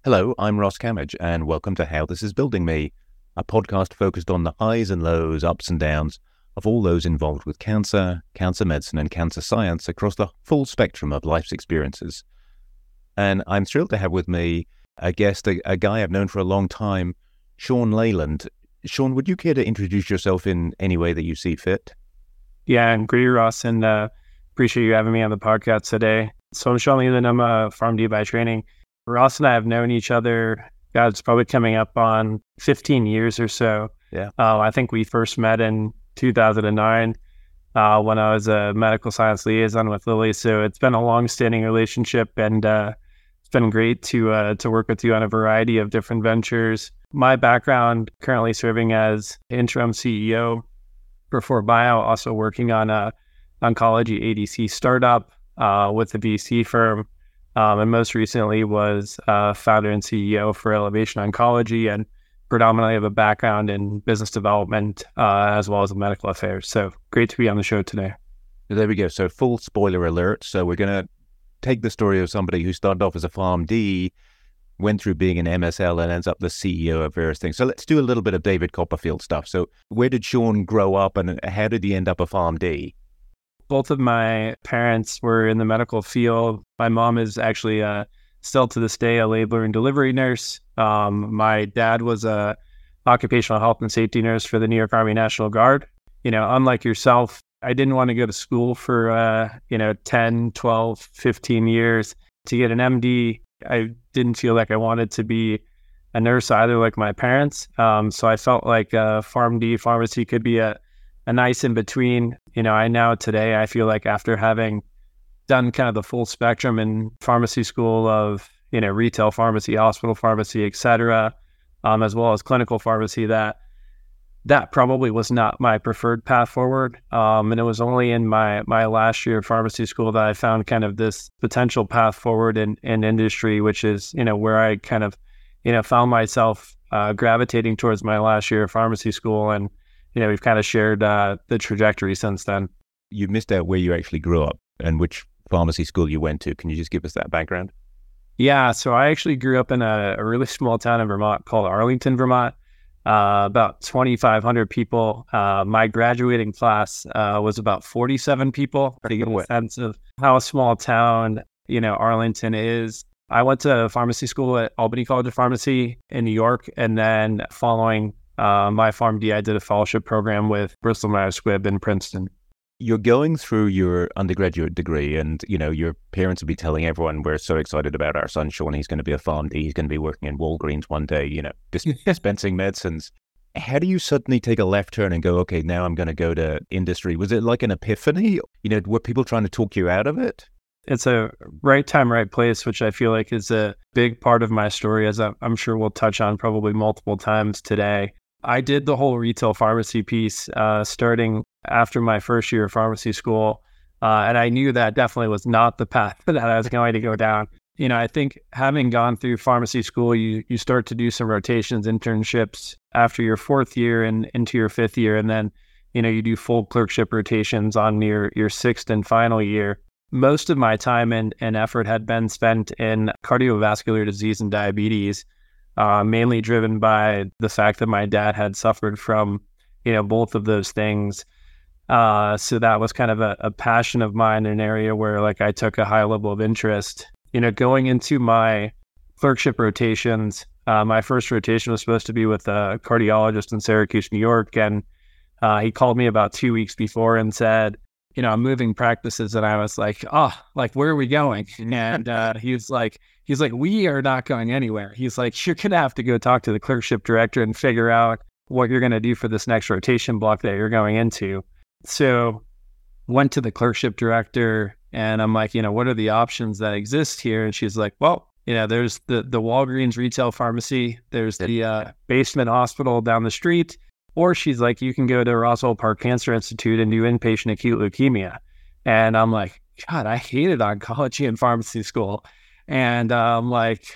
Hello, I'm Ross Cammage, and welcome to How This Is Building Me, a podcast focused on the highs and lows, ups and downs of all those involved with cancer, cancer medicine, and cancer science across the full spectrum of life's experiences. And I'm thrilled to have with me a guest, a guy I've known for a long time, Sean Leyland. Sean, would you care to introduce yourself in any way that you see fit? Yeah, and great, Ross, and appreciate you having me on the podcast today. So I'm Sean Leyland. I'm a PharmD by training. Ross and I have known each other, God, it's probably coming up on 15 years or so. Yeah. I think we first met in 2009 when I was a medical science liaison with Lilly. So it's been a long-standing relationship, and it's been great to work with you on a variety of different ventures. My background, currently serving as interim CEO for 4Bio, also working on a oncology ADC startup with the VC firm. And most recently was founder and CEO for Elevation Oncology, and predominantly have a background in business development as well as in medical affairs. So great to be on the show today. There we go. So full spoiler alert. So we're going to take the story of somebody who started off as a PharmD, went through being an MSL, and ends up the CEO of various things. So let's do a little bit of David Copperfield stuff. So where did Sean grow up, and how did he end up a PharmD? Both of my parents were in the medical field. My mom is actually still to this day a labor and delivery nurse. My dad was a occupational health and safety nurse for the New York Army National Guard. You know, unlike yourself, I didn't want to go to school for 10, 12, 15 years to get an MD. I didn't feel like I wanted to be a nurse either, like my parents. So I felt like PharmD pharmacy could be a nice in between. Today I feel like after having done kind of the full spectrum in pharmacy school of, retail pharmacy, hospital pharmacy, et cetera, as well as clinical pharmacy, that probably was not my preferred path forward. And it was only in my last year of pharmacy school that I found kind of this potential path forward in industry, which is, where I kind of, found myself gravitating towards my last year of pharmacy school. And we've kind of shared the trajectory since then. You missed out where you actually grew up and which pharmacy school you went to. Can you just give us that background? Yeah, so I actually grew up in a really small town in Vermont called Arlington, Vermont, about 2,500 people. My graduating class was about 47 people, to get a sense of how small a town, Arlington is. I went to pharmacy school at Albany College of Pharmacy in New York, and then following my PharmD, I did a fellowship program with Bristol Myers Squibb in Princeton. You're going through your undergraduate degree, and your parents will be telling everyone, we're so excited about our son Sean. He's going to be a PharmD. He's going to be working in Walgreens one day, dispensing medicines. How do you suddenly take a left turn and go, okay, now I'm going to go to industry? Was it like an epiphany? Were people trying to talk you out of it? It's a right time, right place, which I feel like is a big part of my story, as I'm sure we'll touch on probably multiple times today. I did the whole retail pharmacy piece starting after my first year of pharmacy school, and I knew that definitely was not the path that I was going to go down. I think having gone through pharmacy school, you start to do some rotations, internships after your fourth year and into your fifth year, and then you do full clerkship rotations on your sixth and final year. Most of my time and effort had been spent in cardiovascular disease and diabetes, mainly driven by the fact that my dad had suffered from, both of those things. So that was kind of a passion of mine, an area where I took a high level of interest. Going into my clerkship rotations, my first rotation was supposed to be with a cardiologist in Syracuse, New York. And he called me about 2 weeks before and said, I'm moving practices. And I was like, where are we going? And he's like, we are not going anywhere. He's like, you're going to have to go talk to the clerkship director and figure out what you're going to do for this next rotation block that you're going into. So went to the clerkship director and I'm like, what are the options that exist here? And she's like, well, there's the Walgreens retail pharmacy. There's the basement hospital down the street. Or she's like, you can go to Roswell Park Cancer Institute and do inpatient acute leukemia. And I'm like, God, I hated oncology in pharmacy school. And I'm like,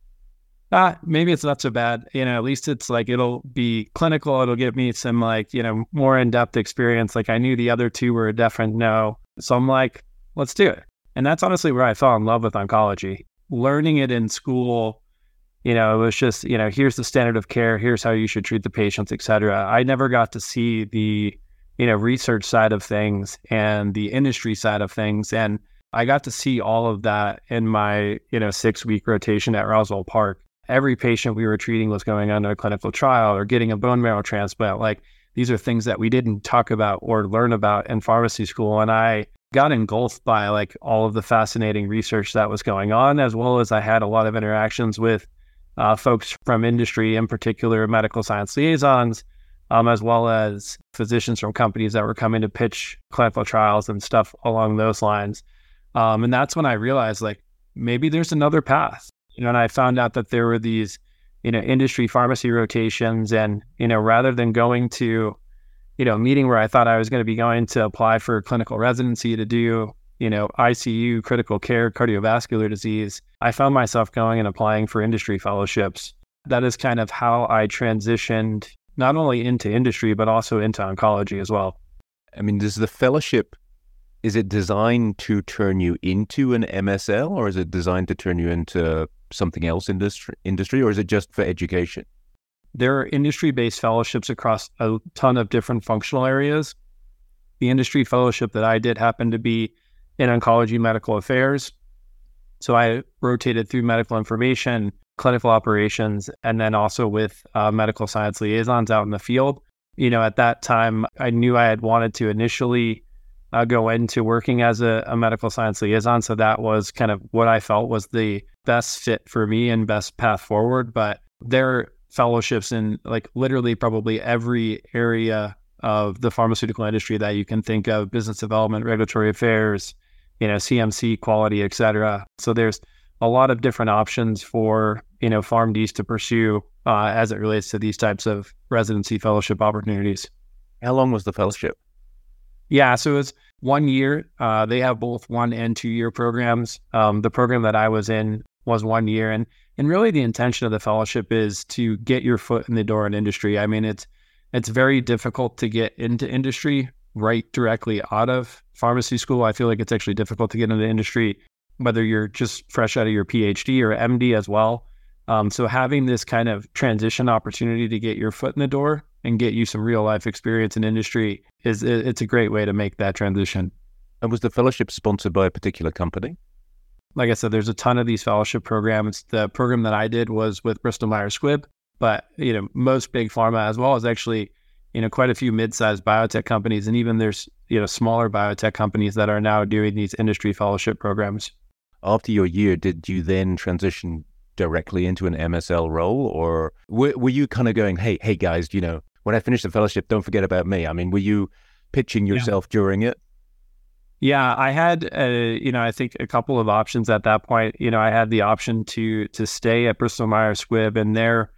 maybe it's not so bad. At least it's it'll be clinical. It'll give me some more in-depth experience. I knew the other two were a definite no. So I'm like, let's do it. And that's honestly where I fell in love with oncology. Learning it in school It was just, here's the standard of care, here's how you should treat the patients, et cetera. I never got to see the, research side of things and the industry side of things. And I got to see all of that in my, 6-week rotation at Roswell Park. Every patient we were treating was going on a clinical trial or getting a bone marrow transplant. Like, these are things that we didn't talk about or learn about in pharmacy school. And I got engulfed by like all of the fascinating research that was going on, as well as I had a lot of interactions with folks from industry, in particular medical science liaisons, as well as physicians from companies that were coming to pitch clinical trials and stuff along those lines. And that's when I realized, like, maybe there's another path. And I found out that there were these, industry pharmacy rotations, and, rather than going to, a meeting where I thought I was going to be going to apply for clinical residency to do, ICU, critical care, cardiovascular disease, I found myself going and applying for industry fellowships. That is kind of how I transitioned not only into industry, but also into oncology as well. I mean, does the fellowship, is it designed to turn you into an MSL, or is it designed to turn you into something else industry, or is it just for education? There are industry-based fellowships across a ton of different functional areas. The industry fellowship that I did happened to be in oncology medical affairs. So I rotated through medical information, clinical operations, and then also with medical science liaisons out in the field. At that time, I knew I had wanted to initially go into working as a medical science liaison. So that was kind of what I felt was the best fit for me and best path forward. But there are fellowships in like literally probably every area of the pharmaceutical industry that you can think of: business development, regulatory affairs, CMC, quality, et cetera. So there's a lot of different options for, PharmDs to pursue as it relates to these types of residency fellowship opportunities. How long was the fellowship? Yeah, so it's 1 year. They have both 1 and 2 year programs. The program that I was in was 1 year. And really the intention of the fellowship is to get your foot in the door in industry. I mean, it's very difficult to get into industry right directly out of pharmacy school. I feel like it's actually difficult to get into industry, whether you're just fresh out of your PhD or MD as well. So having this kind of transition opportunity to get your foot in the door and get you some real life experience in industry it's a great way to make that transition. And was the fellowship sponsored by a particular company? Like I said, there's a ton of these fellowship programs. The program that I did was with Bristol Myers Squibb, but most big pharma, as well as actually quite a few mid-sized biotech companies, and even there's smaller biotech companies that are now doing these industry fellowship programs. After your year, did you then transition directly into an MSL role, or were you kind of going, hey guys, when I finish the fellowship, don't forget about me? I mean, were you pitching yourself during it? Yeah, I had, I think a couple of options at that point. I had the option to stay at Bristol Myers Squibb, and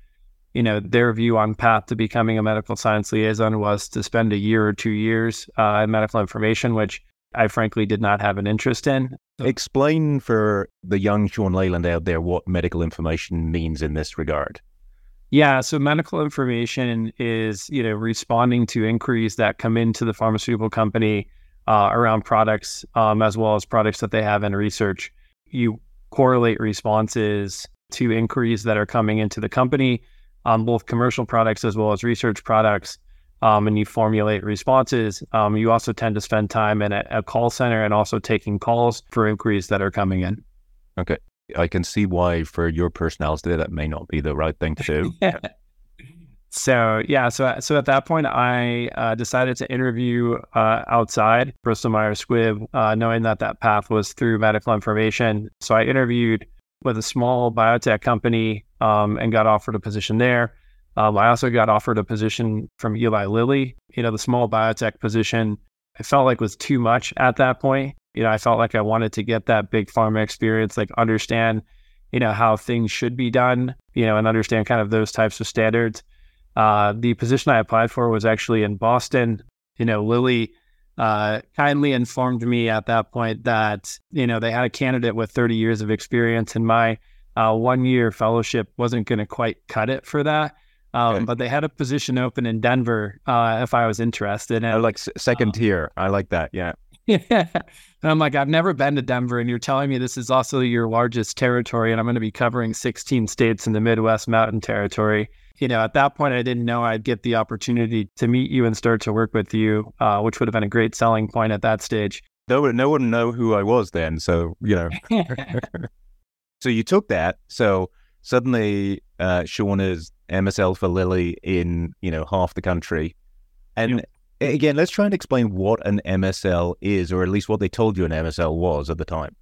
their view on path to becoming a medical science liaison was to spend a year or 2 years in medical information, which I frankly did not have an interest in. Explain for the young Sean Leyland out there what medical information means in this regard. Yeah, so medical information is, responding to inquiries that come into the pharmaceutical company around products, as well as products that they have in research. You correlate responses to inquiries that are coming into the company, both commercial products as well as research products, and you formulate responses. You also tend to spend time in a call center and also taking calls for inquiries that are coming in. Okay. I can see why for your personality that may not be the right thing to do. So at that point, I decided to interview outside Bristol Myers Squibb, knowing that path was through medical information. So I interviewed with a small biotech company and got offered a position there. I also got offered a position from Eli Lilly. The small biotech position, I felt like was too much at that point. I felt like I wanted to get that big pharma experience, like understand, how things should be done, and understand kind of those types of standards. The position I applied for was actually in Boston. Lilly kindly informed me at that point that, they had a candidate with 30 years of experience, and my 1 year fellowship wasn't going to quite cut it for that. Okay. But they had a position open in Denver if I was interested. And like second tier. I like that. Yeah. Yeah. And I'm like, I've never been to Denver, and you're telling me this is also your largest territory, and I'm going to be covering 16 states in the Midwest Mountain Territory. At that point, I didn't know I'd get the opportunity to meet you and start to work with you, which would have been a great selling point at that stage. No one know who I was then. So, so you took that. So suddenly Sean is MSL for Lilly in, half the country. And again, let's try and explain what an MSL is, or at least what they told you an MSL was at the time.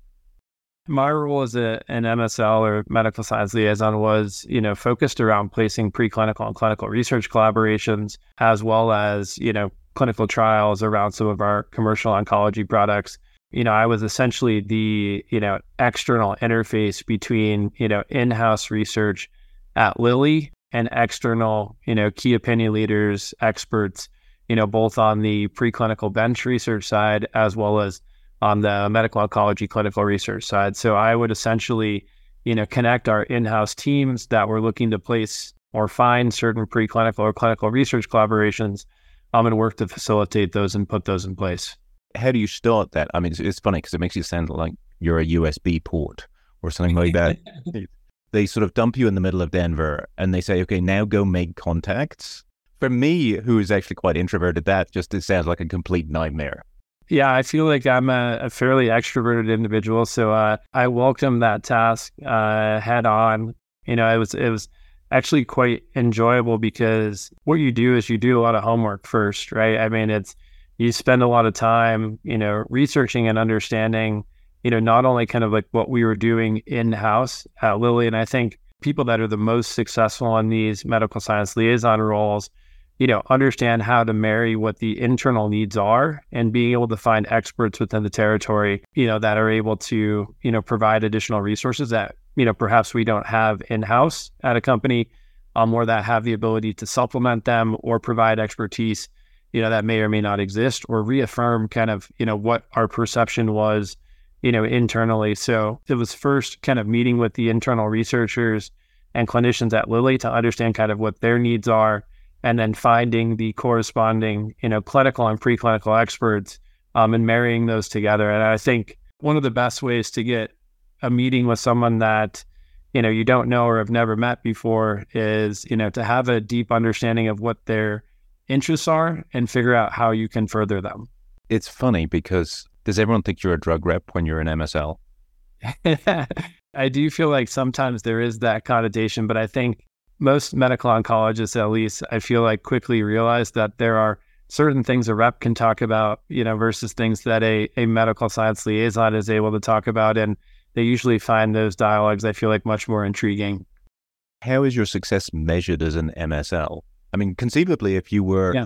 My role as an MSL or medical science liaison was, focused around placing preclinical and clinical research collaborations, as well as, clinical trials around some of our commercial oncology products. I was essentially the, external interface between, in-house research at Lilly and external, key opinion leaders, experts, both on the preclinical bench research side, as well as on the medical oncology clinical research side. So I would essentially, connect our in-house teams that were looking to place or find certain preclinical or clinical research collaborations, and work to facilitate those and put those in place. How do you start that? I mean, it's funny because it makes you sound like you're a USB port or something like that. They sort of dump you in the middle of Denver and they say, okay, now go make contacts. For me, who is actually quite introverted, it sounds like a complete nightmare. Yeah, I feel like I'm a fairly extroverted individual, so I welcome that task head on. It was actually quite enjoyable because what you do is you do a lot of homework first, right? I mean, you spend a lot of time, researching and understanding, not only kind of like what we were doing in-house at Lilly, and I think people that are the most successful in these medical science liaison roles, understand how to marry what the internal needs are and being able to find experts within the territory, that are able to, provide additional resources that, perhaps we don't have in-house at a company, or that have the ability to supplement them or provide expertise, that may or may not exist, or reaffirm kind of, what our perception was, internally. So it was first kind of meeting with the internal researchers and clinicians at Lilly to understand kind of what their needs are, and then finding the corresponding, clinical and preclinical experts, and marrying those together. And I think one of the best ways to get a meeting with someone that, you don't know or have never met before is, to have a deep understanding of what their interests are and figure out how you can further them. It's funny because does everyone think you're a drug rep when you're an MSL? I do feel like sometimes there is that connotation, but I think most medical oncologists, at least, I feel like quickly realize that there are certain things a rep can talk about, versus things that a medical science liaison is able to talk about. And they usually find those dialogues, I feel like, much more intriguing. How is your success measured as an MSL? I mean, conceivably, if you were,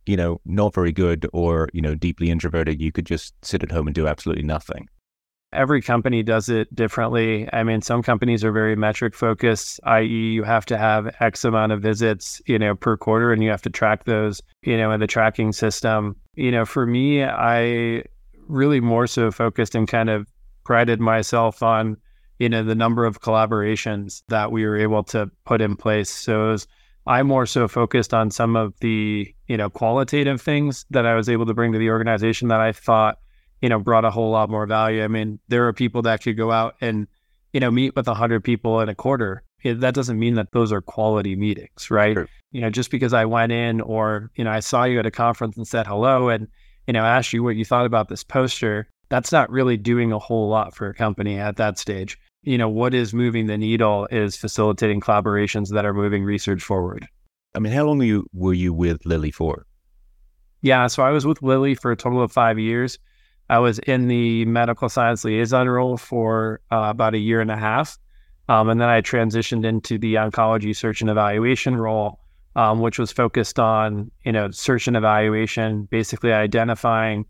not very good or, deeply introverted, you could just sit at home and do absolutely nothing. Every company does it differently. I mean, some companies are very metric focused, i.e. you have to have X amount of visits, per quarter, and you have to track those, in the tracking system. For me, I really more so focused and kind of prided myself on, the number of collaborations that we were able to put in place. So I more so focused on some of the, qualitative things that I was able to bring to the organization that I thought, brought a whole lot more value. I mean, there are people that could go out and, meet with 100 people in a quarter. That doesn't mean that those are quality meetings, right? Sure. Just because I went in or, I saw you at a conference and said hello and, asked you what you thought about this poster, that's not really doing a whole lot for a company at that stage. What is moving the needle is facilitating collaborations that are moving research forward. I mean, how long were you with Lilly for? Yeah, so I was with Lilly for a total of 5 years. I was in the medical science liaison role for about a year and a half. And then I transitioned into the oncology search and evaluation role, which was focused on, search and evaluation, basically identifying,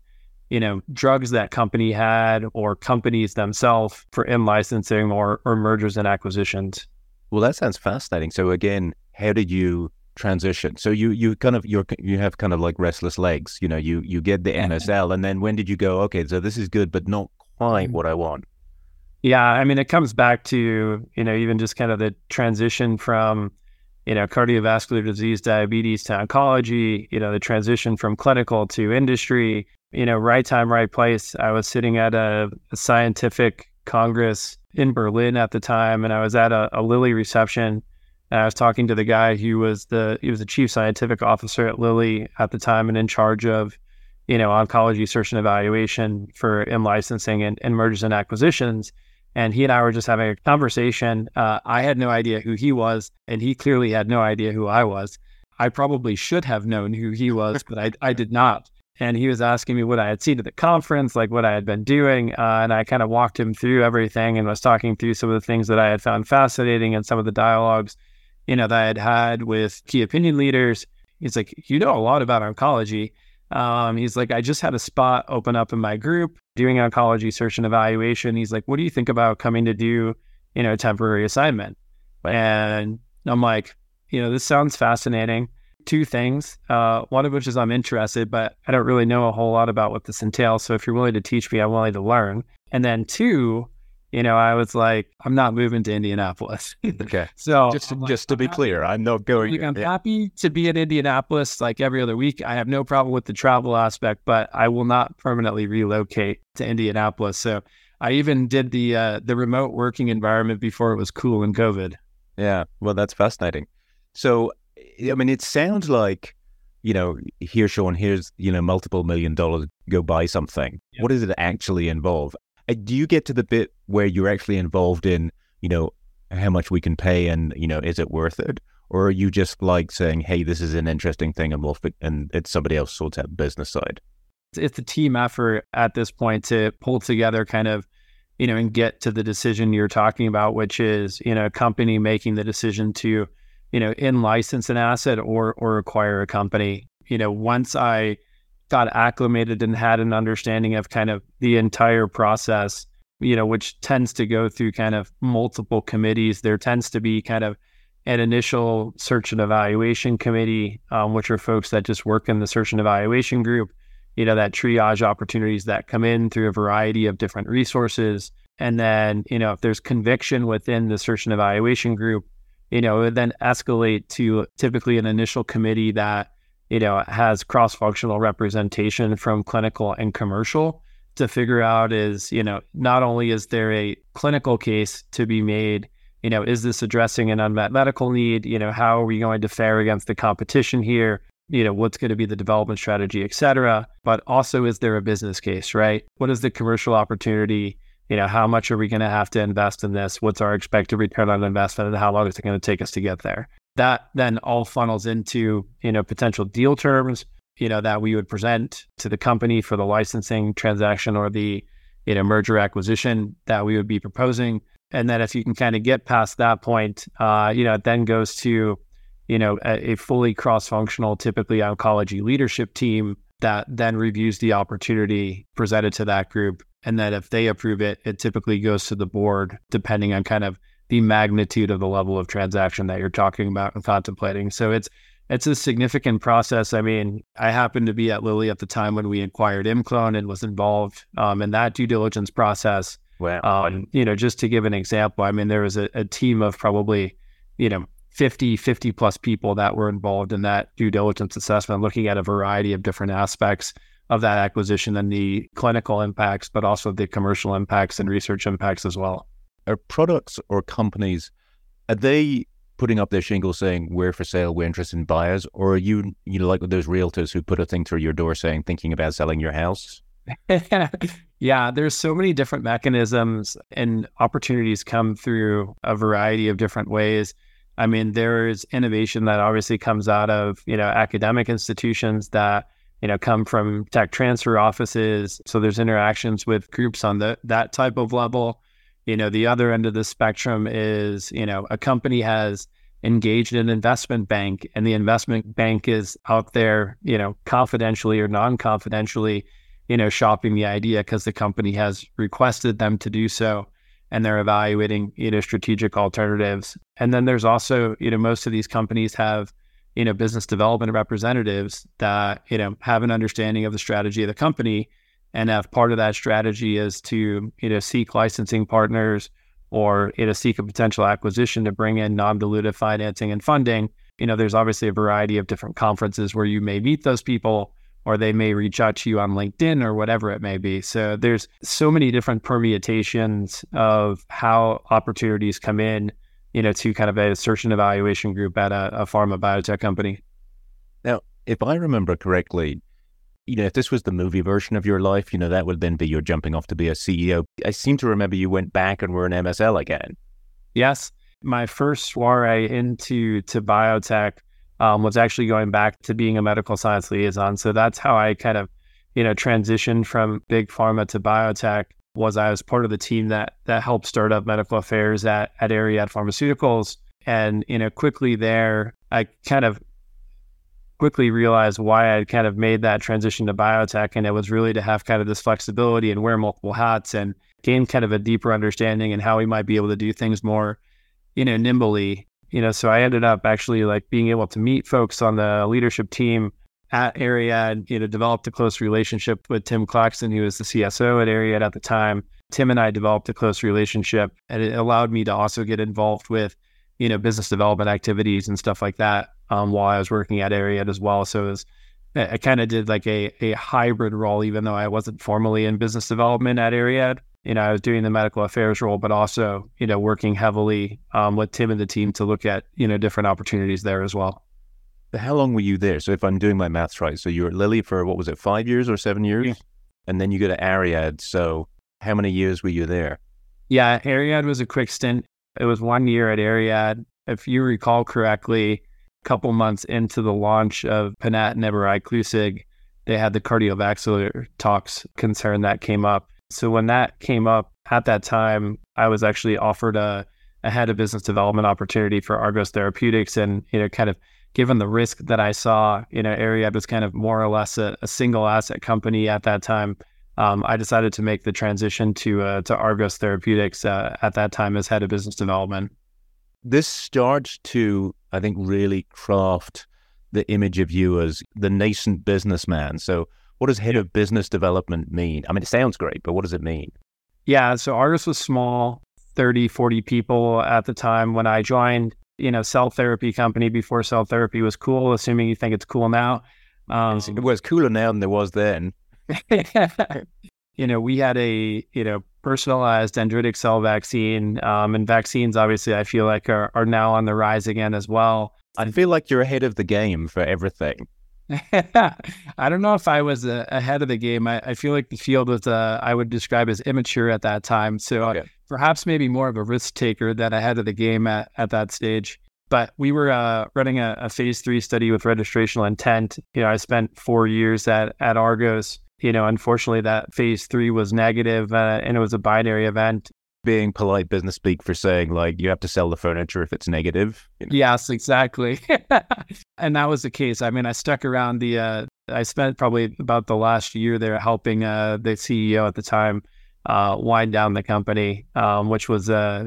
drugs that company had or companies themselves for in-licensing or mergers and acquisitions. Well, that sounds fascinating. So again, how did you transition? So you have kind of like restless legs, you get the MSL, and then when did you go, okay, so this is good, but not quite what I want? Yeah, I mean, it comes back to, even just kind of the transition from, cardiovascular disease, diabetes to oncology, the transition from clinical to industry, right time, right place. I was sitting at a scientific congress in Berlin at the time, and I was at a Lilly reception. And I was talking to the guy who was the chief scientific officer at Lilly at the time and in charge of, oncology search and evaluation for in-licensing and mergers and acquisitions. And he and I were just having a conversation. I had no idea who he was, and he clearly had no idea who I was. I probably should have known who he was, but I did not. And he was asking me what I had seen at the conference, like what I had been doing. And I kind of walked him through everything and was talking through some of the things that I had found fascinating and some of the dialogues, that I had had with key opinion leaders. He's like, you know a lot about oncology. He's like, I just had a spot open up in my group doing oncology search and evaluation. He's like, what do you think about coming to do, a temporary assignment? Right. And I'm like, this sounds fascinating. Two things, one of which is I'm interested, but I don't really know a whole lot about what this entails. So if you're willing to teach me, I'm willing to learn. And then two, I was like, I'm not moving to Indianapolis. Okay. So just to be clear, I'm not going. I'm happy to be in Indianapolis like every other week. I have no problem with the travel aspect, but I will not permanently relocate to Indianapolis. So I even did the remote working environment before it was cool in COVID. Yeah. Well, that's fascinating. So, I mean, it sounds like, here, Sean, here's, multiple $1 million, go buy something. Yep. What does it actually involve? Do you get to the bit where you're actually involved in, how much we can pay and, is it worth it? Or are you just like saying, hey, this is an interesting thing and it's somebody else sorts out the business side? It's a team effort at this point to pull together kind of, and get to the decision you're talking about, which is, a company making the decision to, in-license an asset or acquire a company. Once I got acclimated and had an understanding of kind of the entire process, which tends to go through kind of multiple committees, there tends to be kind of an initial search and evaluation committee, which are folks that just work in the search and evaluation group, that triage opportunities that come in through a variety of different resources. And then, if there's conviction within the search and evaluation group, it would then escalate to typically an initial committee that, has cross-functional representation from clinical and commercial to figure out is, not only is there a clinical case to be made, is this addressing an unmet medical need? How are we going to fare against the competition here? What's going to be the development strategy, et cetera. But also, is there a business case, right? What is the commercial opportunity? How much are we going to have to invest in this? What's our expected return on investment and how long is it going to take us to get there? That then all funnels into, potential deal terms, that we would present to the company for the licensing transaction or the, merger acquisition that we would be proposing. And then if you can kind of get past that point, it then goes to, a fully cross-functional, typically oncology leadership team that then reviews the opportunity presented to that group. And then if they approve it, it typically goes to the board, depending on kind of the magnitude of the level of transaction that you're talking about and contemplating. So it's a significant process. I mean, I happened to be at Lilly at the time when we acquired ImClone and was involved in that due diligence process. Wow. Just to give an example, I mean, there was a team of probably, 50 plus people that were involved in that due diligence assessment, looking at a variety of different aspects of that acquisition and the clinical impacts, but also the commercial impacts and research impacts as well. Are products or companies, are they putting up their shingle saying we're for sale, we're interested in buyers? Or are you like with those realtors who put a thing through your door saying thinking about selling your house? Yeah, there's so many different mechanisms and opportunities come through a variety of different ways. I mean, there's innovation that obviously comes out of, academic institutions that, come from tech transfer offices. So there's interactions with groups on that type of level. The other end of the spectrum is, a company has engaged an investment bank and the investment bank is out there, confidentially or non-confidentially, shopping the idea because the company has requested them to do so. And they're evaluating, strategic alternatives. And then there's also, most of these companies have, business development representatives that, have an understanding of the strategy of the company. And if part of that strategy is to, seek licensing partners or, seek a potential acquisition to bring in non-dilutive financing and funding, there's obviously a variety of different conferences where you may meet those people or they may reach out to you on LinkedIn or whatever it may be. So there's so many different permutations of how opportunities come in, to kind of a search and evaluation group at a pharma biotech company. Now, if I remember correctly, if this was the movie version of your life, that would then be you're jumping off to be a CEO. I seem to remember you went back and were an MSL again. Yes. My first soiree into biotech was actually going back to being a medical science liaison. So that's how I kind of, transitioned from big pharma to biotech. I was part of the team that helped start up medical affairs at Ariad Pharmaceuticals. And, quickly there, I kind of quickly realized why I'd kind of made that transition to biotech. And it was really to have kind of this flexibility and wear multiple hats and gain kind of a deeper understanding and how we might be able to do things more, nimbly. So I ended up actually like being able to meet folks on the leadership team at Ariad, developed a close relationship with Tim Claxton, who was the CSO at Ariad at the time. Tim and I developed a close relationship, and it allowed me to also get involved with, business development activities and stuff like that while I was working at Ariad as well. So I kind of did like a hybrid role, even though I wasn't formally in business development at Ariad. I was doing the medical affairs role, but also, working heavily with Tim and the team to look at, different opportunities there as well. How long were you there? So if I'm doing my maths right, so you were at Lilly for, 5 years or 7 years? Yeah. And then you go to Ariad. So how many years were you there? Yeah, Ariad was a quick stint. It was 1 year at Ariad. If you recall correctly, a couple months into the launch of ponatinib or Iclusig, they had the cardiovascular tox concern that came up. So when that came up at that time, I was actually offered a head of business development opportunity for Argos Therapeutics. And, kind of given the risk that I saw, Ariad was kind of more or less a single asset company at that time. I decided to make the transition to Argos Therapeutics at that time as head of business development. This starts to, I think, really craft the image of you as the nascent businessman. So what does head of business development mean? I mean, it sounds great, but what does it mean? Yeah, so Argos was small, 30, 40 people at the time when I joined, cell therapy company before cell therapy was cool, assuming you think it's cool now. It was cooler now than there was then. We had a, personalized dendritic cell vaccine, and vaccines, obviously, I feel like are now on the rise again as well. I feel like you're ahead of the game for everything. I don't know if I was ahead of the game. I feel like the field was, I would describe as immature at that time. So perhaps maybe more of a risk taker than ahead of the game at that stage. But we were running a phase 3 study with registrational intent. I spent 4 years at Argos. Unfortunately, that phase 3 was negative, and it was a binary event. Being polite business speak for saying, like, you have to sell the furniture if it's negative. Yes, exactly. And that was the case. I mean, I stuck around I spent probably about the last year there helping the CEO at the time wind down the company, which was, not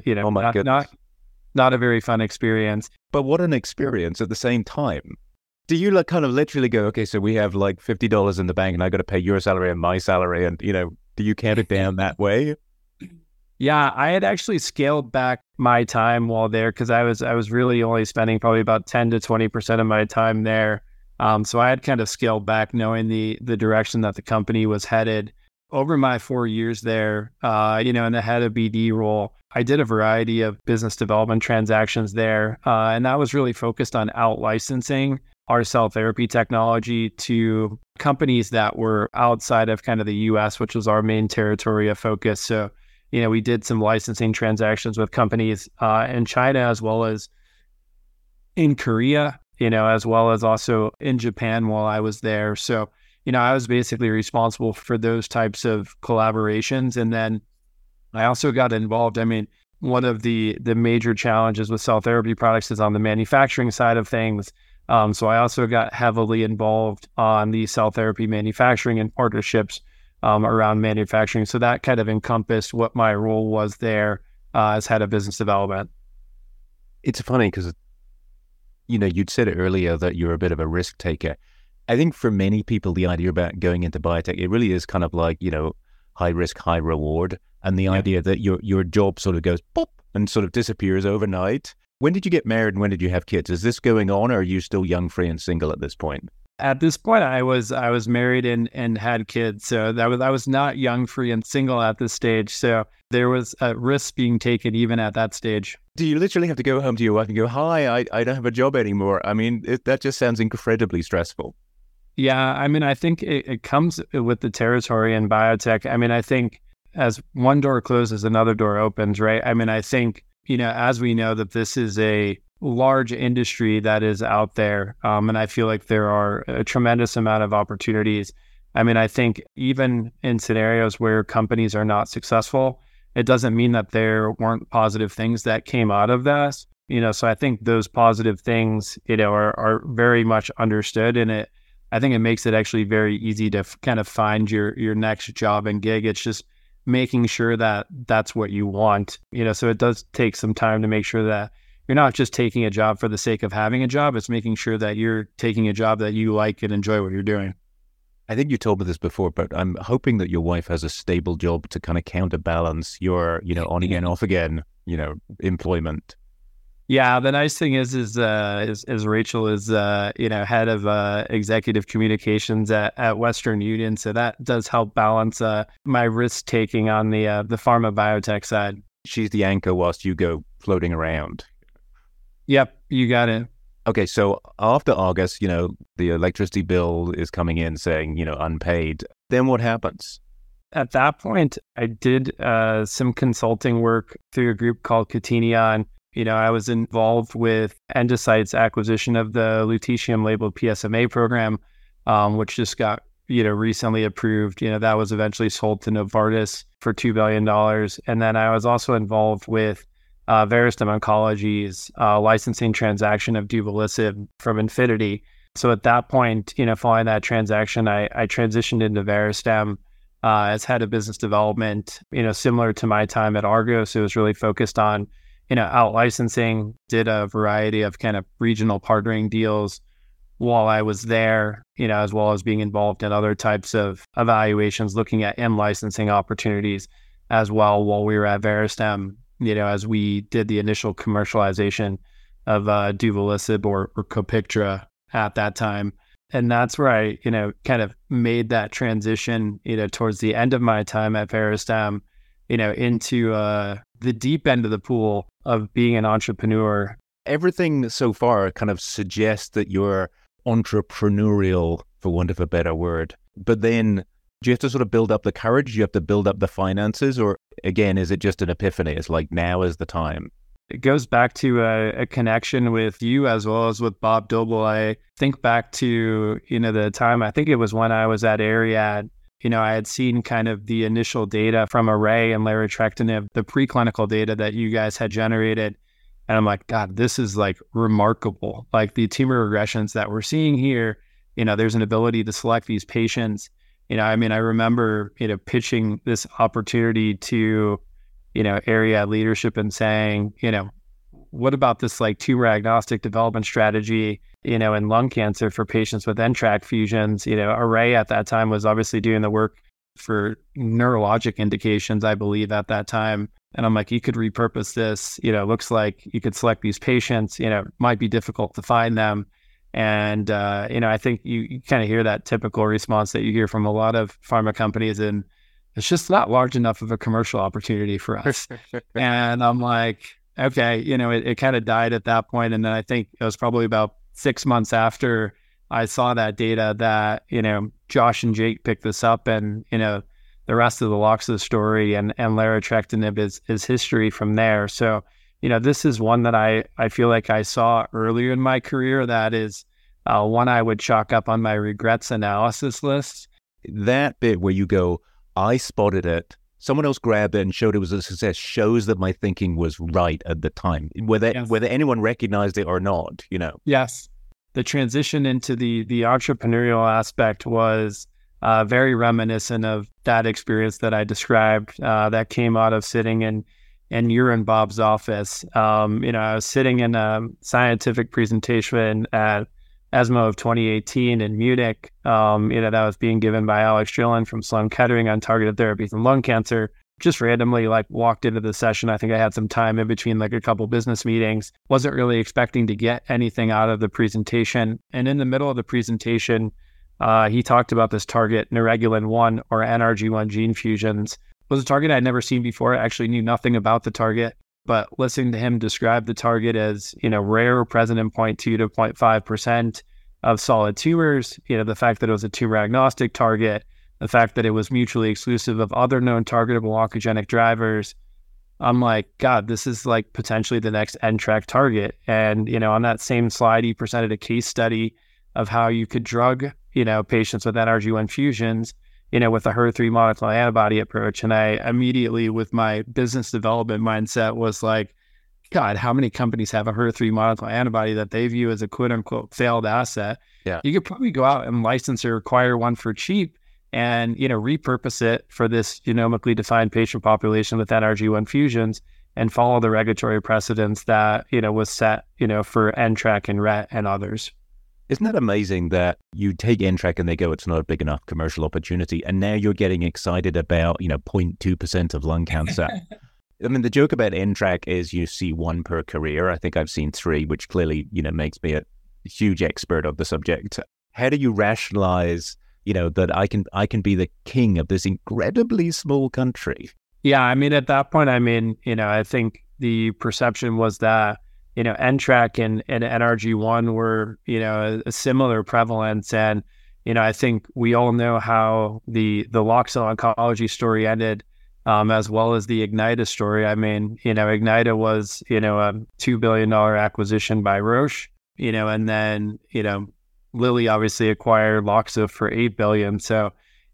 a very fun experience. But what an experience at the same time. Do you kind of literally go, okay, so we have like $50 in the bank and I got to pay your salary and my salary, and, do you count it down that way? Yeah, I had actually scaled back my time while there because I was really only spending probably about 10 to 20% of my time there. So I had kind of scaled back knowing the direction that the company was headed. Over my 4 years there, in the head of BD role, I did a variety of business development transactions there. And that was really focused on out-licensing our cell therapy technology to companies that were outside of kind of the US, which was our main territory of focus. So, we did some licensing transactions with companies in China as well as in Korea, as well as also in Japan while I was there. So, I was basically responsible for those types of collaborations. And then I also got involved. I mean, one of the major challenges with cell therapy products is on the manufacturing side of things. So I also got heavily involved on the cell therapy manufacturing and partnerships around manufacturing. So that kind of encompassed what my role was there as head of business development. It's funny because, you'd said it earlier that you're a bit of a risk taker. I think for many people, the idea about going into biotech, it really is kind of like, high risk, high reward. And the idea that your job sort of goes pop and sort of disappears overnight. When did you get married and when did you have kids? Is this going on, or are you still young, free and single at this point? At this point, I was married and had kids, so I was not young, free, and single at this stage. So there was a risk being taken even at that stage. Do you literally have to go home to your wife and go, "Hi, I don't have a job anymore"? I mean, that just sounds incredibly stressful. Yeah, I mean, I think it comes with the territory in biotech. I mean, I think as one door closes, another door opens, right? I mean, I think, as we know that this is a large industry that is out there, and I feel like there are a tremendous amount of opportunities. I mean, I think even in scenarios where companies are not successful, it doesn't mean that there weren't positive things that came out of that. So I think those positive things, are very much understood, and I think it makes it actually very easy to kind of find your next job and gig. It's just making sure that that's what you want, so it does take some time to make sure that you're not just taking a job for the sake of having a job. It's making sure that you're taking a job that you like and enjoy what you're doing. I think you told me this before, but I'm hoping that your wife has a stable job to kind of counterbalance your, on again, off again, employment. Yeah, the nice thing is Rachel is head of executive communications at Western Union, so that does help balance my risk taking on the pharma biotech side. She's the anchor whilst you go floating around. Yep, you got it. Okay, so after August, the electricity bill is coming in saying, unpaid. Then what happens? At that point, I did some consulting work through a group called Catenion. I was involved with Endocyte's acquisition of the lutetium labeled PSMA program, which just got, recently approved. That was eventually sold to Novartis for $2 billion. And then I was also involved with Verastem Oncology's licensing transaction of duvelisib from Infinity. So at that point, following that transaction, I transitioned into Verastem as head of business development, similar to my time at Argos. It was really focused on out licensing, did a variety of kind of regional partnering deals while I was there, as well as being involved in other types of evaluations, looking at in-licensing opportunities as well while we were at Verastem, as we did the initial commercialization of duvelisib or Copictra at that time. And that's where I, kind of made that transition, towards the end of my time at Verastem, into the deep end of the pool of being an entrepreneur. Everything so far kind of suggests that you're entrepreneurial, for want of a better word. But then do you have to sort of build up the courage? Do you have to build up the finances? Or again, is it just an epiphany? It's like, now is the time. It goes back to a connection with you as well as with Bob Doble. I think back to, the time, I think it was when I was at Ariad. I had seen kind of the initial data from Array and larotrectinib, the preclinical data that you guys had generated. And I'm like, God, this is like remarkable. Like the tumor regressions that we're seeing here, there's an ability to select these patients. I remember, pitching this opportunity to, Ariad leadership and saying, what about this like tumor agnostic development strategy, in lung cancer for patients with NTRK fusions? Array at that time was obviously doing the work for neurologic indications, I believe, at that time. And I'm like, you could repurpose this, looks like you could select these patients, might be difficult to find them. And, I think you kind of hear that typical response that you hear from a lot of pharma companies, and it's just not large enough of a commercial opportunity for us. And I'm like, okay, it kind of died at that point. And then I think it was probably about 6 months after I saw that data that, Josh and Jake picked this up, and, the rest of the Loxa story and larotrectinib is history from there. So, this is one that I feel like I saw earlier in my career that is one I would chalk up on my regrets analysis list. That bit where you go, I spotted it, someone else grabbed it and showed it was a success, shows that my thinking was right at the time, whether anyone recognized it or not, Yes. The transition into the entrepreneurial aspect was very reminiscent of that experience that I described that came out of sitting in your and Bob's office. I was sitting in a scientific presentation at ESMO of 2018 in Munich, that was being given by Alex Drillen from Sloan Kettering on targeted therapies in lung cancer. just randomly like walked into the session. I think I had some time in between like a couple business meetings. Wasn't really expecting to get anything out of the presentation. And in the middle of the presentation, he talked about this target, Neuregulin-1 or NRG1 gene fusions. It was a target I'd never seen before. I actually knew nothing about the target, but listening to him describe the target as, rare, present in 0.2 to 0.5% of solid tumors, the fact that it was a tumor agnostic target, the fact that it was mutually exclusive of other known targetable oncogenic drivers, I'm like, God, this is like potentially the next NTRK target. And, on that same slide, he presented a case study of how you could drug, patients with NRG1 fusions, with a HER3 monoclonal antibody approach. And I immediately, with my business development mindset, was like, God, how many companies have a HER3 monoclonal antibody that they view as a quote unquote failed asset? Yeah. You could probably go out and license or acquire one for cheap and, repurpose it for this genomically defined patient population with NRG1 fusions and follow the regulatory precedents that, was set, for NTRK and RET and others. Isn't that amazing that you take NTRK and they go, it's not a big enough commercial opportunity. And now you're getting excited about, 0.2% of lung cancer. I mean, the joke about NTRK is you see one per career. I think I've seen 3, which clearly, makes me a huge expert of the subject. How do you rationalize, that I can be the king of this incredibly small country? Yeah, I mean, at that point, I think the perception was that, NTRK and NRG1 were, a similar prevalence. And, I think we all know how the Loxo oncology story ended, as well as the Ignyta story. I mean, Ignyta was, a $2 billion acquisition by Roche, and then, Lilly obviously acquired Loxo for $8 billion. So,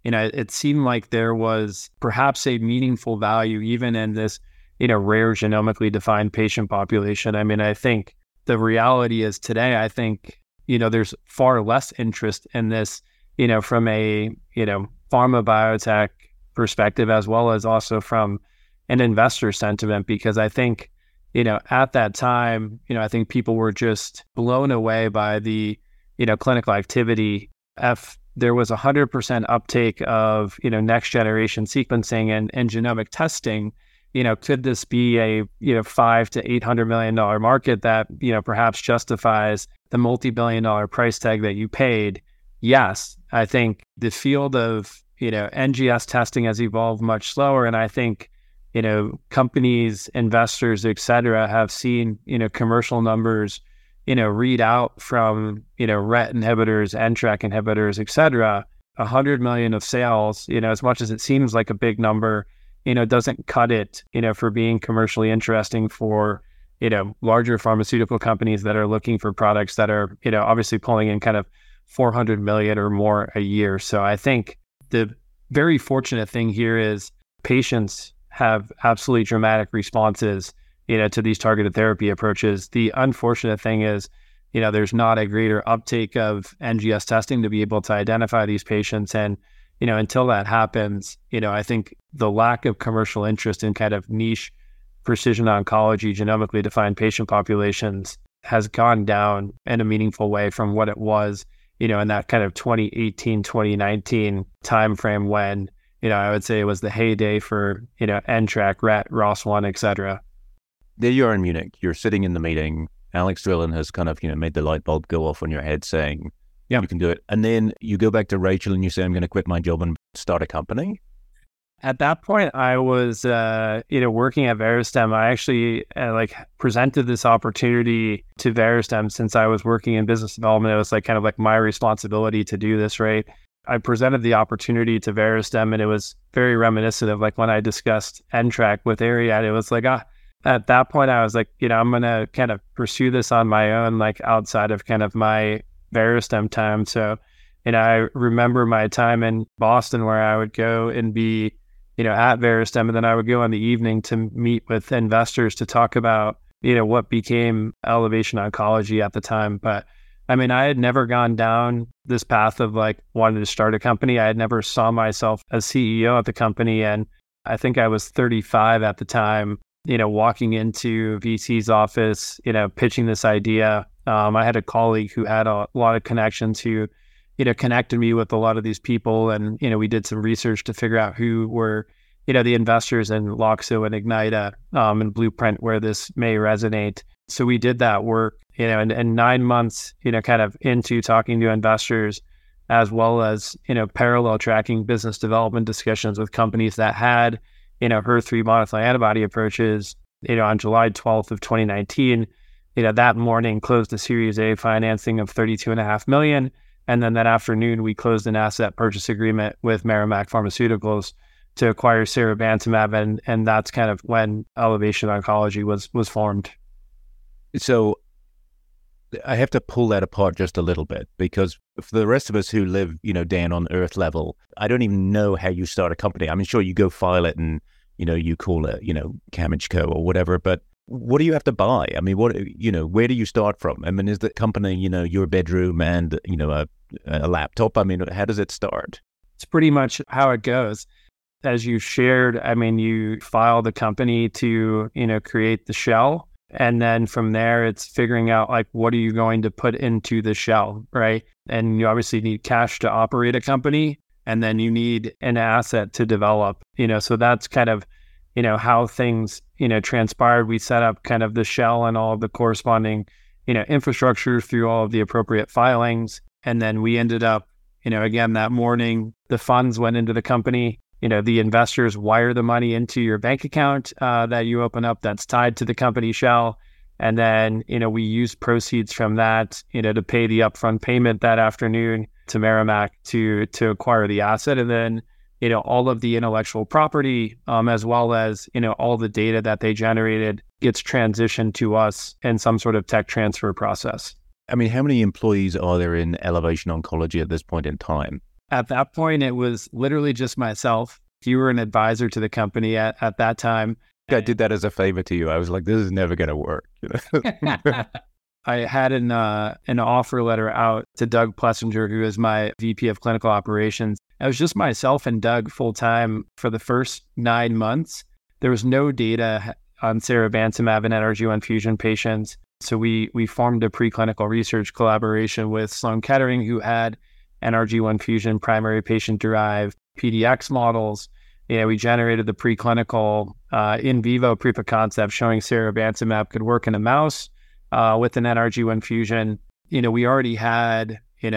it seemed like there was perhaps a meaningful value even in this, rare genomically defined patient population. I mean, I think the reality is today, I think, there's far less interest in this, from a, pharma biotech perspective, as well as also from an investor sentiment, because I think, at that time, I think people were just blown away by the, clinical activity. There was 100% uptake of, next generation sequencing and genomic testing. Could this be a, $500 to $800 million market that, perhaps justifies the multi-billion-dollar price tag that you paid? Yes. I think the field of, NGS testing has evolved much slower. And I think, companies, investors, et cetera, have seen, commercial numbers, read out from, RET inhibitors, NTRK inhibitors, et cetera. 100 million of sales, as much as it seems like a big number, doesn't cut it, for being commercially interesting for, larger pharmaceutical companies that are looking for products that are, obviously pulling in kind of 400 million or more a year. So I think the very fortunate thing here is patients have absolutely dramatic responses, to these targeted therapy approaches. The unfortunate thing is, there's not a greater uptake of NGS testing to be able to identify these patients. And, until that happens, I think the lack of commercial interest in kind of niche precision oncology, genomically defined patient populations has gone down in a meaningful way from what it was, in that kind of 2018, 2019 timeframe when, I would say it was the heyday for, NTRK, RET, ROS1, et cetera. There you are in Munich. You're sitting in the meeting. Alex Drilon has kind of, made the light bulb go off on your head saying, yeah, you can do it. And then you go back to Rachel and you say, I'm going to quit my job and start a company. At that point, I was, working at Verastem. I actually presented this opportunity to Verastem since I was working in business development. It was kind of my responsibility to do this, right? I presented the opportunity to Verastem, and it was very reminiscent of when I discussed NTRK with Ariad. It was at that point, I was I'm going to kind of pursue this on my own, outside of kind of my Verastem time. So, I remember my time in Boston where I would go and be, at Verastem, and then I would go in the evening to meet with investors to talk about, what became Elevation Oncology at the time. But I had never gone down this path of wanting to start a company. I had never saw myself as CEO at the company. And I think I was 35 at the time, walking into VC's office, pitching this idea. I had a colleague who had a lot of connections who, connected me with a lot of these people. And, we did some research to figure out who were, the investors in Loxo and Ignita and Blueprint where this may resonate. So we did that work, and 9 months, kind of into talking to investors, as well as, parallel tracking business development discussions with companies that had, HER3 monoclonal antibody approaches. On July 12th of 2019, that morning closed a Series A financing of $32.5 million. And then that afternoon, we closed an asset purchase agreement with Merrimack Pharmaceuticals to acquire seribantumab. And that's kind of when Elevation Oncology was formed. So I have to pull that apart just a little bit, because for the rest of us who live, down on earth level, I don't even know how you start a company. I mean, sure, you go file it and, you call it, Camage Co. or whatever, but what do you have to buy? I mean, where do you start from? I mean, is the company, your bedroom and, a laptop? I mean, how does it start? It's pretty much how it goes. As you shared, I mean, you file the company to, create the shell. And then from there, it's figuring out like, what are you going to put into the shell, right? And you obviously need cash to operate a company, and then you need an asset to develop, so that's kind of, how things, transpired. We set up kind of the shell and all of the corresponding, infrastructure through all of the appropriate filings. And then we ended up, again, that morning, the funds went into the company. The investors wire the money into your bank account that you open up that's tied to the company shell. And then, we use proceeds from that, to pay the upfront payment that afternoon to Merrimack to acquire the asset. And then, all of the intellectual property, as well as, all the data that they generated gets transitioned to us in some sort of tech transfer process. I mean, how many employees are there in Elevation Oncology at this point in time? At that point, it was literally just myself. You were an advisor to the company at that time. I did that as a favor to you. I was like, this is never going to work. I had an offer letter out to Doug Plessinger, who is my VP of Clinical Operations. It was just myself and Doug full time for the first 9 months. There was no data on seribantumab and NRG1 fusion patients. So we formed a preclinical research collaboration with Sloan Kettering, who had NRG1 fusion primary patient-derived PDX models. We generated the preclinical in vivo proof of concept showing seribantumab could work in a mouse with an NRG1 fusion. We already had,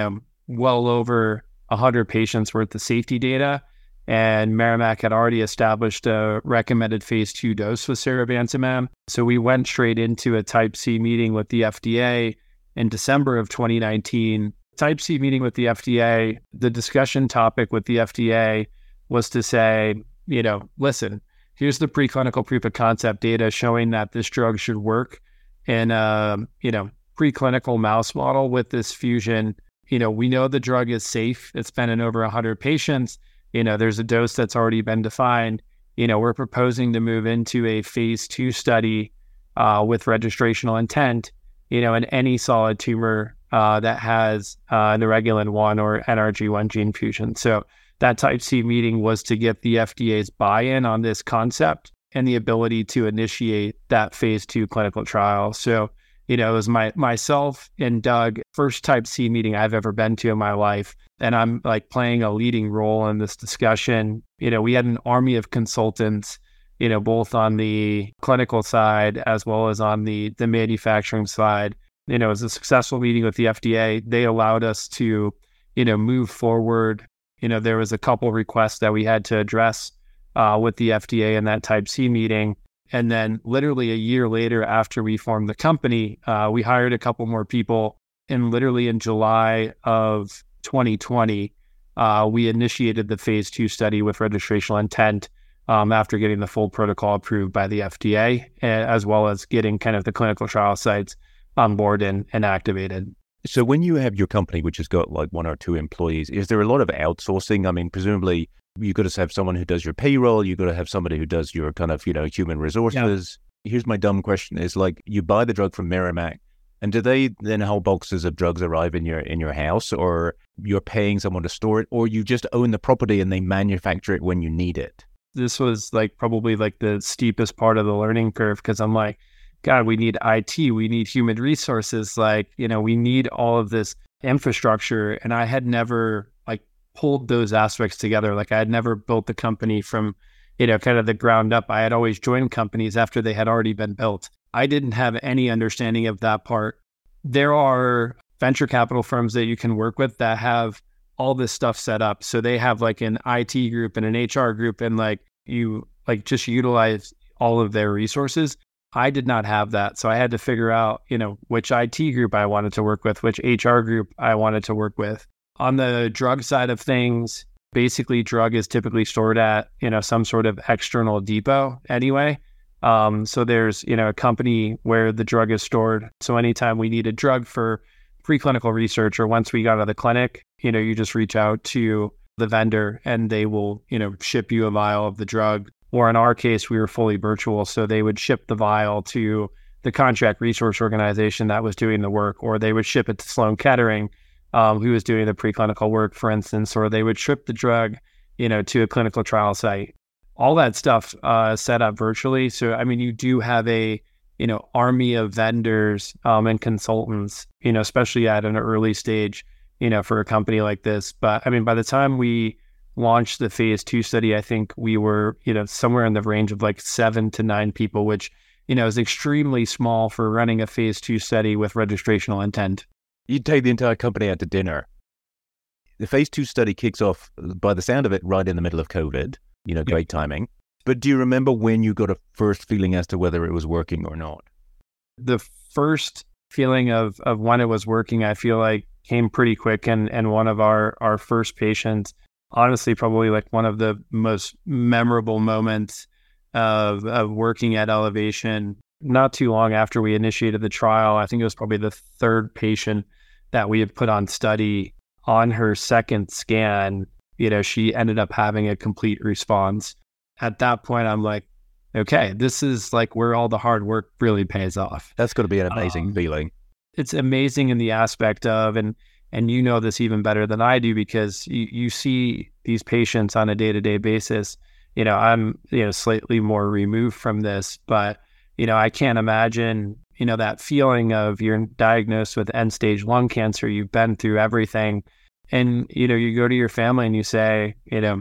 well over 100 patients worth of safety data, and Merrimack had already established a recommended phase 2 dose with seribantumab. So we went straight into a Type C meeting with the FDA in December of 2019. Type C meeting with the FDA, the discussion topic with the FDA was to say, listen, here's the preclinical proof of concept data showing that this drug should work in a, preclinical mouse model with this fusion. We know the drug is safe. It's been in over 100 patients. There's a dose that's already been defined. We're proposing to move into a phase 2 study with registrational intent, in any solid tumor that has neuregulin-1 or NRG1 gene fusion. So that Type C meeting was to get the FDA's buy-in on this concept and the ability to initiate that phase 2 clinical trial. So, it was myself and Doug, first Type C meeting I've ever been to in my life. And I'm like playing a leading role in this discussion. We had an army of consultants, both on the clinical side as well as on the manufacturing side. It was a successful meeting with the FDA. They allowed us to, move forward. There was a couple requests that we had to address with the FDA in that Type C meeting. And then literally a year later, after we formed the company, we hired a couple more people. And literally in July of 2020, we initiated the phase 2 study with registrational intent after getting the full protocol approved by the FDA, as well as getting kind of the clinical trial sites on board and activated. So when you have your company, which has got like 1 or 2 employees, is there a lot of outsourcing? I mean, presumably you've got to have someone who does your payroll. You've got to have somebody who does your kind of, human resources. Yeah. Here's my dumb question is like, you buy the drug from Merrimack, and do they then whole boxes of drugs arrive in your house, or you're paying someone to store it, or you just own the property and they manufacture it when you need it? This was like probably like the steepest part of the learning curve, because I'm like, God, we need IT, we need human resources, like, we need all of this infrastructure. And I had never like pulled those aspects together. Like I had never built the company from, kind of the ground up. I had always joined companies after they had already been built. I didn't have any understanding of that part. There are venture capital firms that you can work with that have all this stuff set up. So they have like an IT group and an HR group, and like you like just utilize all of their resources. I did not have that. So I had to figure out, which IT group I wanted to work with, which HR group I wanted to work with. On the drug side of things, basically drug is typically stored at, some sort of external depot anyway. So there's, a company where the drug is stored. So anytime we need a drug for preclinical research, or once we got out of the clinic, you just reach out to the vendor and they will, ship you a vial of the drug. Or in our case, we were fully virtual. So they would ship the vial to the contract research organization that was doing the work, or they would ship it to Sloan Kettering, who was doing the preclinical work, for instance, or they would ship the drug, to a clinical trial site. All that stuff set up virtually. So, I mean, you do have a, army of vendors and consultants, especially at an early stage, for a company like this. But I mean, by the time we launched the phase 2 study, I think we were, somewhere in the range of like 7 to 9 people, which, is extremely small for running a phase 2 study with registrational intent. You'd take the entire company out to dinner. The phase 2 study kicks off, by the sound of it, right in the middle of COVID, great timing. But do you remember when you got a first feeling as to whether it was working or not? The first feeling of when it was working, I feel like came pretty quick. And one of our first patients, honestly, probably like one of the most memorable moments of working at Elevation. Not too long after we initiated the trial, I think it was probably the third patient that we had put on study. On her second scan, she ended up having a complete response. At that point, I'm like, okay, this is like where all the hard work really pays off. That's going to be an amazing feeling. It's amazing in the aspect of, and you know this even better than I do, because you see these patients on a day-to-day basis. I'm, slightly more removed from this, but, I can't imagine, that feeling of you're diagnosed with end-stage lung cancer, you've been through everything, and, you go to your family and you say,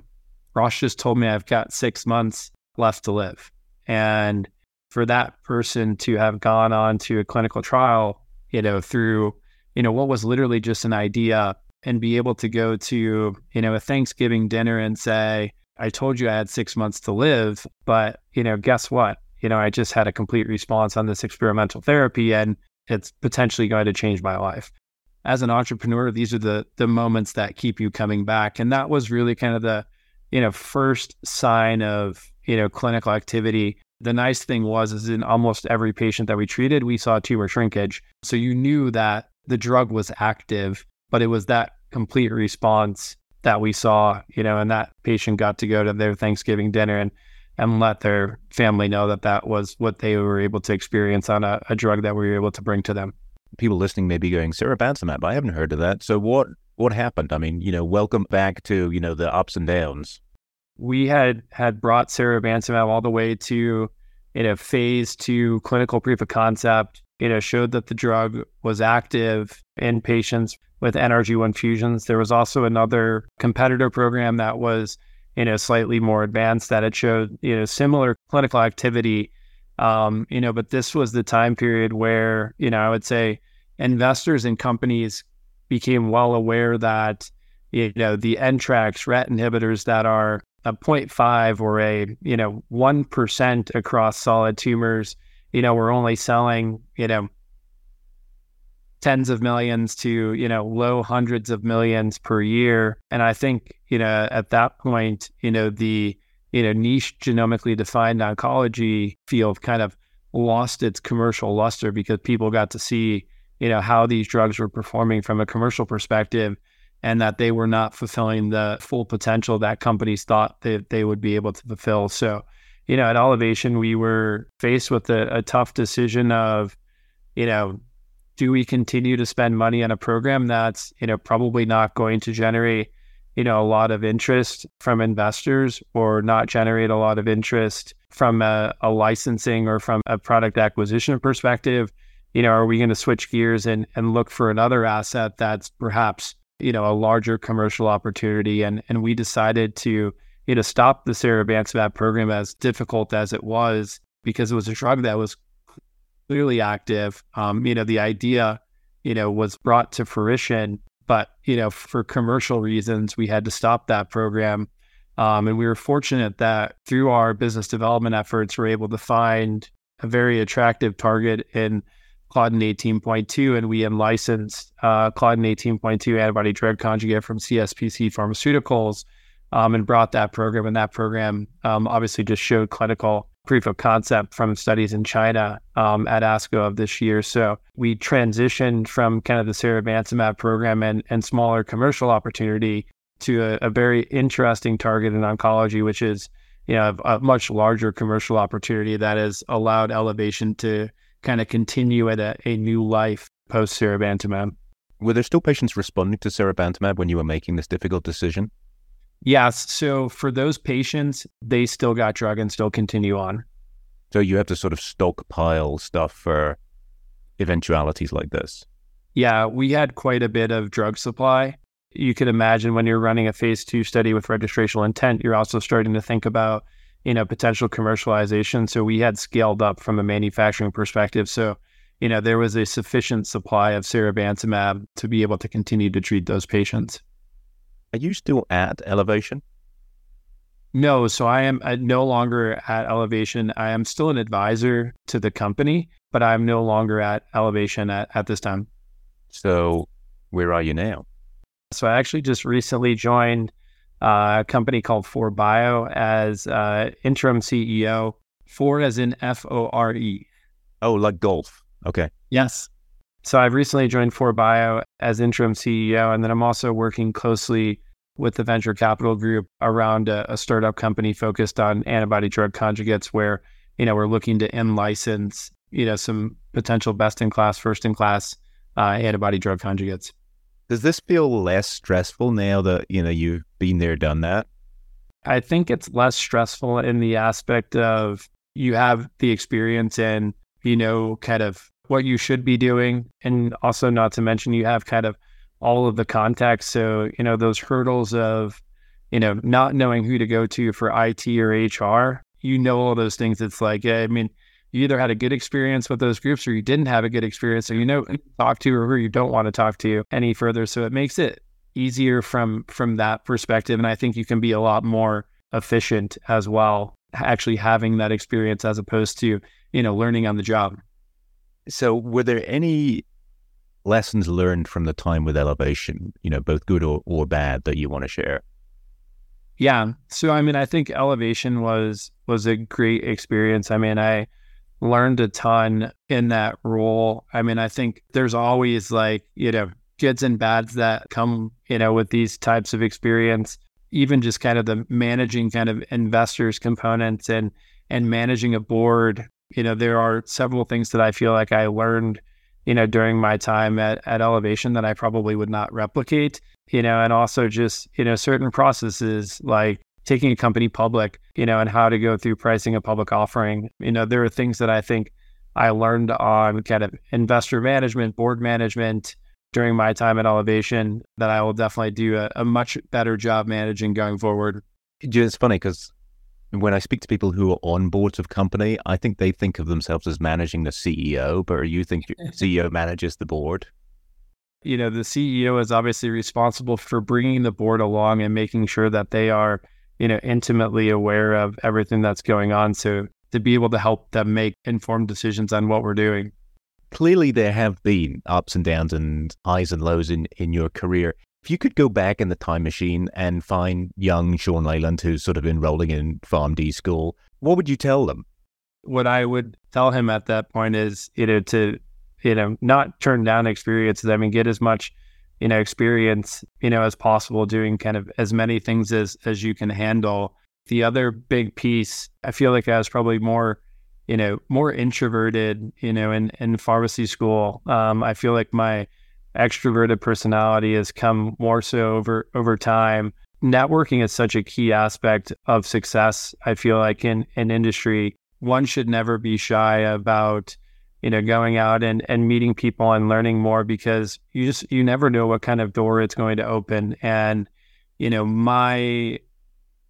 Ross just told me I've got 6 months left to live. And for that person to have gone on to a clinical trial, through, what was literally just an idea, and be able to go to, a Thanksgiving dinner and say, I told you I had 6 months to live, but, guess what? I just had a complete response on this experimental therapy, and it's potentially going to change my life. As an entrepreneur, these are the moments that keep you coming back. And that was really kind of the, first sign of, clinical activity. The nice thing is in almost every patient that we treated, we saw tumor shrinkage. So you knew that the drug was active, but it was that complete response that we saw, and that patient got to go to their Thanksgiving dinner and let their family know that was what they were able to experience on a drug that we were able to bring to them. People listening may be going, serabancimab, I haven't heard of that. So what happened? I mean, welcome back to, the ups and downs. We had brought serabancimab all the way to, phase 2 clinical proof of concept, showed that the drug was active in patients with NRG1 fusions. There was also another competitor program that was, slightly more advanced that had showed, similar clinical activity. But this was the time period where, I would say investors and companies became well aware that, the NTRK RET inhibitors that are a 0.5 or a, 1% across solid tumors, we're only selling, tens of millions to, low hundreds of millions per year. And I think, at that point, the, niche genomically defined oncology field kind of lost its commercial luster, because people got to see, how these drugs were performing from a commercial perspective, and that they were not fulfilling the full potential that companies thought that they would be able to fulfill. So, at Elevation, we were faced with a tough decision of, do we continue to spend money on a program that's, probably not going to generate, a lot of interest from investors, or not generate a lot of interest from a licensing or from a product acquisition perspective? Are we going to switch gears and look for another asset that's perhaps, a larger commercial opportunity? And we decided to, stop the seribantumab program, as difficult as it was, because it was a drug that was clearly active. The idea, was brought to fruition, but, for commercial reasons, we had to stop that program. And we were fortunate that through our business development efforts, we're able to find a very attractive target in Claudin 18.2, and we licensed Claudin 18.2 antibody drug conjugate from CSPC Pharmaceuticals, and brought that program. And that program obviously just showed clinical proof of concept from studies in China at ASCO of this year. So we transitioned from kind of the seribantumab program and smaller commercial opportunity to a very interesting target in oncology, which is a much larger commercial opportunity that has allowed Elevation to kind of continue at a new life post seribantumab. Were there still patients responding to seribantumab when you were making this difficult decision? Yes. So for those patients, they still got drug and still continue on. So you have to sort of stockpile stuff for eventualities like this. Yeah, we had quite a bit of drug supply. You could imagine when you're running a phase 2 study with registrational intent, you're also starting to think about, potential commercialization. So we had scaled up from a manufacturing perspective. So, there was a sufficient supply of seribantumab to be able to continue to treat those patients. Are you still at Elevation? No, so I am no longer at Elevation. I am still an advisor to the company, but I'm no longer at Elevation at this time. So where are you now? So I actually just recently joined a company called FORBio as interim CEO. FOR as in FORE. Oh, like golf. Okay. Yes. So I've recently joined FORBio as interim CEO, and then I'm also working closely with the venture capital group around a startup company focused on antibody drug conjugates, where, we're looking to in-license, some potential best-in-class, first-in-class antibody drug conjugates. Does this feel less stressful now that, you've been there, done that? I think it's less stressful in the aspect of you have the experience and, kind of what you should be doing. And also, not to mention, you have kind of all of the context. So, those hurdles of, not knowing who to go to for IT or HR, all those things. It's like, you either had a good experience with those groups or you didn't have a good experience. So, who to talk to or who you don't want to talk to any further. So it makes it easier from that perspective. And I think you can be a lot more efficient as well, actually having that experience as opposed to, learning on the job. So were there any lessons learned from the time with Elevation, both good or bad, that you want to share? Yeah. So, I think Elevation was a great experience. I learned a ton in that role. I think there's always goods and bads that come, with these types of experience, even just kind of the managing kind of investors components and managing a board. There are several things that I feel like I learned, during my time at Elevation that I probably would not replicate, and also just, certain processes like taking a company public, and how to go through pricing a public offering. There are things that I think I learned on kind of investor management, board management during my time at Elevation that I will definitely do a much better job managing going forward. It's funny because when I speak to people who are on boards of company, I think they think of themselves as managing the CEO, but you think the CEO manages the board? The CEO is obviously responsible for bringing the board along and making sure that they are, intimately aware of everything that's going on. So to be able to help them make informed decisions on what we're doing. Clearly, there have been ups and downs and highs and lows in your career. If you could go back in the time machine and find young Sean Leyland, who's sort of enrolling in PharmD school, what would you tell them? What I would tell him at that point is, to, not turn down experiences. Get as much, experience, as possible, doing kind of as many things as you can handle. The other big piece, I feel like I was probably more introverted, in pharmacy school. I feel like my extroverted personality has come more so over time. Networking is such a key aspect of success. I feel like in industry, one should never be shy about, going out and meeting people and learning more, because you never know what kind of door it's going to open. And, my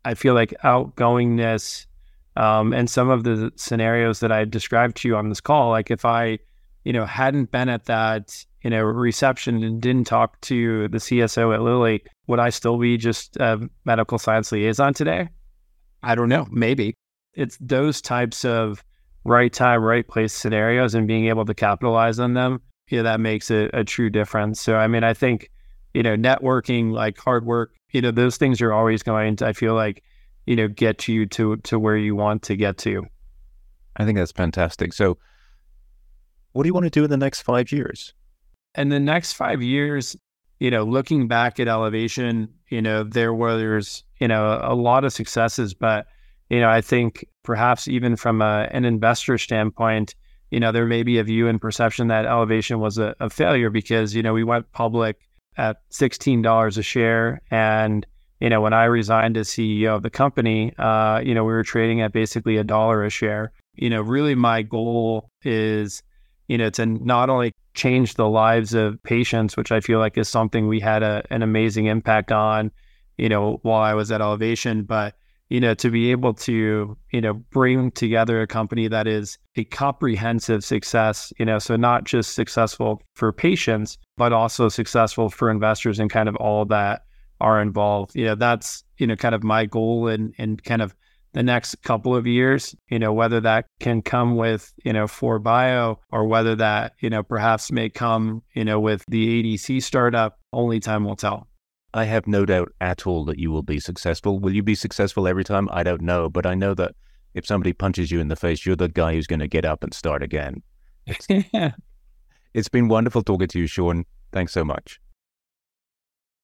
I feel like outgoingness, and some of the scenarios that I described to you on this call, like if I, hadn't been at that, reception and didn't talk to the CSO at Lilly, would I still be just a medical science liaison today? I don't know. Maybe. It's those types of right time, right place scenarios and being able to capitalize on them, that makes a true difference. So, I mean, I think, networking, like hard work, those things are always going to, I feel like, get you to where you want to get to. I think that's fantastic. So what do you want to do in the next 5 years? In the next 5 years, looking back at Elevation, there's a lot of successes, but, I think perhaps even from an investor standpoint, there may be a view and perception that Elevation was a failure because, we went public at $16 a share. And, when I resigned as CEO of the company, we were trading at basically $1 a share. Really my goal is, to not only change the lives of patients, which I feel like is something we had an amazing impact on, while I was at Elevation, but, to be able to, bring together a company that is a comprehensive success, so not just successful for patients, but also successful for investors and kind of all that are involved. That's, kind of my goal and kind of the next couple of years, whether that can come with, 4Bio or whether that, perhaps may come, with the ADC startup, only time will tell. I have no doubt at all that you will be successful. Will you be successful every time? I don't know, but I know that if somebody punches you in the face, you're the guy who's going to get up and start again. It's been wonderful talking to you, Sean. Thanks so much.